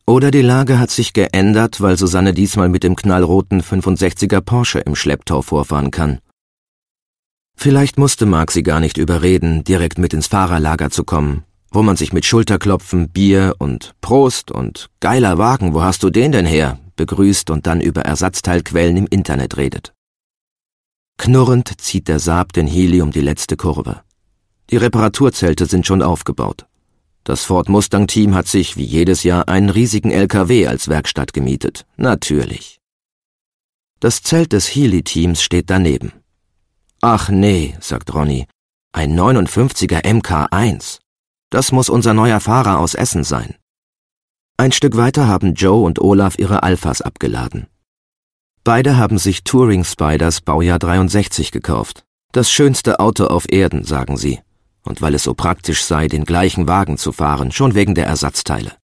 Oder die Lage hat sich geändert, weil Susanne diesmal mit dem knallroten 65er Porsche im Schlepptau vorfahren kann. Vielleicht musste Mark sie gar nicht überreden, direkt mit ins Fahrerlager zu kommen, wo man sich mit Schulterklopfen, Bier und Prost und geiler Wagen, wo hast du den denn her, begrüßt und dann über Ersatzteilquellen im Internet redet. Knurrend zieht der Saab den Healey um die letzte Kurve. Die Reparaturzelte sind schon aufgebaut. Das Ford Mustang-Team hat sich, wie jedes Jahr, einen riesigen LKW als Werkstatt gemietet. Natürlich. Das Zelt des Healey-Teams steht daneben. »Ach nee«, sagt Ronny, »ein 59er MK1. Das muss unser neuer Fahrer aus Essen sein.« Ein Stück weiter haben Joe und Olaf ihre Alphas abgeladen. Beide haben sich Touring Spyders Baujahr 63 gekauft. Das schönste Auto auf Erden, sagen sie. Und weil es so praktisch sei, den gleichen Wagen zu fahren, schon wegen der Ersatzteile.